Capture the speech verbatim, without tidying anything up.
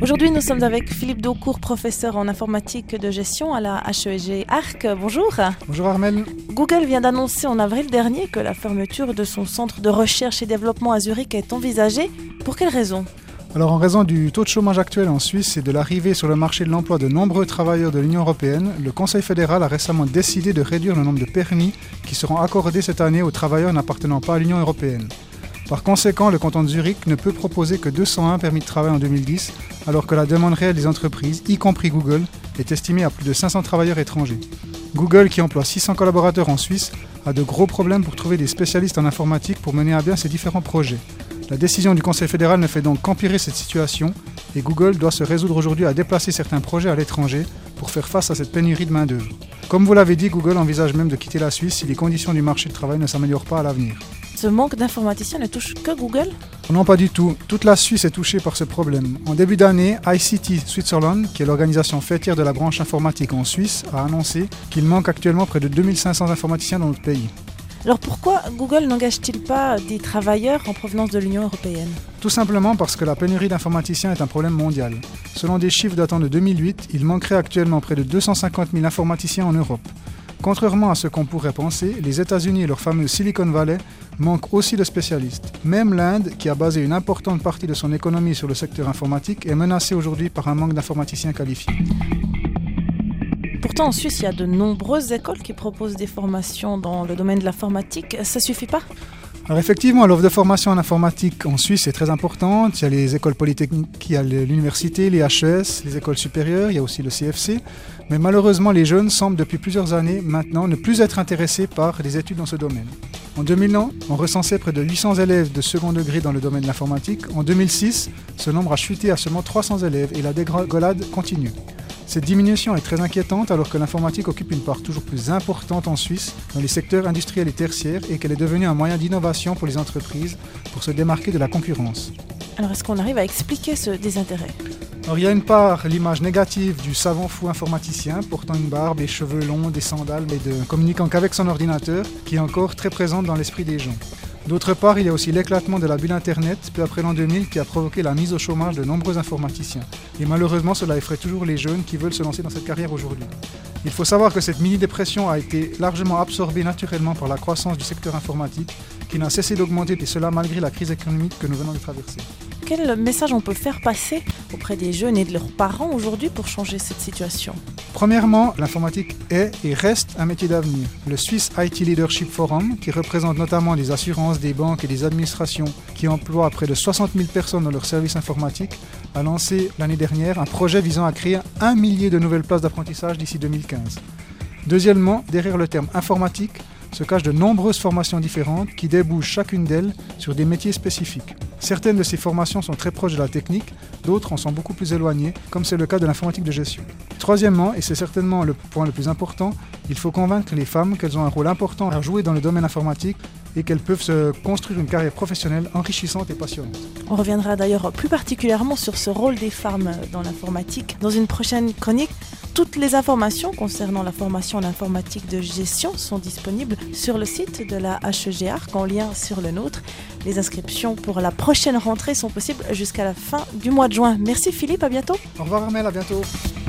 Aujourd'hui, nous sommes avec Philippe Daucourt, professeur en informatique de gestion à la H E G Arc. Bonjour. Bonjour Armelle. Google vient d'annoncer en avril dernier que la fermeture de son centre de recherche et développement à Zurich est envisagée. Pour quelles raisons ? Alors en raison du taux de chômage actuel en Suisse et de l'arrivée sur le marché de l'emploi de nombreux travailleurs de l'Union européenne, le Conseil fédéral a récemment décidé de réduire le nombre de permis qui seront accordés cette année aux travailleurs n'appartenant pas à l'Union européenne. Par conséquent, le canton de Zurich ne peut proposer que deux cent un permis de travail en deux mille dix, alors que la demande réelle des entreprises, y compris Google, est estimée à plus de cinq cents travailleurs étrangers. Google, qui emploie six cents collaborateurs en Suisse, a de gros problèmes pour trouver des spécialistes en informatique pour mener à bien ses différents projets. La décision du Conseil fédéral ne fait donc qu'empirer cette situation et Google doit se résoudre aujourd'hui à déplacer certains projets à l'étranger pour faire face à cette pénurie de main-d'œuvre. Comme vous l'avez dit, Google envisage même de quitter la Suisse si les conditions du marché du travail ne s'améliorent pas à l'avenir. Ce manque d'informaticiens ne touche que Google ? Non, pas du tout. Toute la Suisse est touchée par ce problème. En début d'année, I C T Switzerland, qui est l'organisation fêtière de la branche informatique en Suisse, a annoncé qu'il manque actuellement près de deux mille cinq cents informaticiens dans notre pays. Alors pourquoi Google n'engage-t-il pas des travailleurs en provenance de l'Union européenne ? Tout simplement parce que la pénurie d'informaticiens est un problème mondial. Selon des chiffres datant de deux mille huit, il manquerait actuellement près de deux cent cinquante mille informaticiens en Europe. Contrairement à ce qu'on pourrait penser, les États-Unis et leur fameux Silicon Valley manquent aussi de spécialistes. Même l'Inde, qui a basé une importante partie de son économie sur le secteur informatique, est menacée aujourd'hui par un manque d'informaticiens qualifiés. Pourtant, en Suisse, il y a de nombreuses écoles qui proposent des formations dans le domaine de l'informatique. Ça ne suffit pas ? Alors effectivement, l'offre de formation en informatique en Suisse est très importante. Il y a les écoles polytechniques, il y a l'université, les H E S, les écoles supérieures, il y a aussi le C F C. Mais malheureusement, les jeunes semblent depuis plusieurs années maintenant ne plus être intéressés par les études dans ce domaine. En deux mille un, on recensait près de huit cents élèves de second degré dans le domaine de l'informatique. En deux mille six, ce nombre a chuté à seulement trois cents élèves et la dégringolade continue. Cette diminution est très inquiétante alors que l'informatique occupe une part toujours plus importante en Suisse dans les secteurs industriels et tertiaires et qu'elle est devenue un moyen d'innovation pour les entreprises pour se démarquer de la concurrence. Alors est-ce qu'on arrive à expliquer ce désintérêt ? Alors, il y a une part, l'image négative du savant fou informaticien portant une barbe et cheveux longs, des sandales mais de communiquant qu'avec son ordinateur qui est encore très présente dans l'esprit des gens. D'autre part, il y a aussi l'éclatement de la bulle Internet peu après l'an deux mille qui a provoqué la mise au chômage de nombreux informaticiens. Et malheureusement, cela effraie toujours les jeunes qui veulent se lancer dans cette carrière aujourd'hui. Il faut savoir que cette mini-dépression a été largement absorbée naturellement par la croissance du secteur informatique qui n'a cessé d'augmenter et cela malgré la crise économique que nous venons de traverser. Quel message on peut faire passer auprès des jeunes et de leurs parents aujourd'hui pour changer cette situation ? Premièrement, l'informatique est et reste un métier d'avenir. Le Swiss I T Leadership Forum, qui représente notamment des assurances, des banques et des administrations qui emploient près de soixante mille personnes dans leurs services informatiques, a lancé l'année dernière un projet visant à créer un millier de nouvelles places d'apprentissage d'ici deux mille quinze. Deuxièmement, derrière le terme informatique, se cachent de nombreuses formations différentes qui débouchent chacune d'elles sur des métiers spécifiques. Certaines de ces formations sont très proches de la technique, d'autres en sont beaucoup plus éloignées, comme c'est le cas de l'informatique de gestion. Troisièmement, et c'est certainement le point le plus important, il faut convaincre les femmes qu'elles ont un rôle important à jouer dans le domaine informatique et qu'elles peuvent se construire une carrière professionnelle enrichissante et passionnante. On reviendra d'ailleurs plus particulièrement sur ce rôle des femmes dans l'informatique dans une prochaine chronique. Toutes les informations concernant la formation en informatique de gestion sont disponibles sur le site de la H E G Arc en lien sur le nôtre. Les inscriptions pour la prochaine rentrée sont possibles jusqu'à la fin du mois de juin. Merci Philippe, à bientôt. Au revoir Armelle, à bientôt.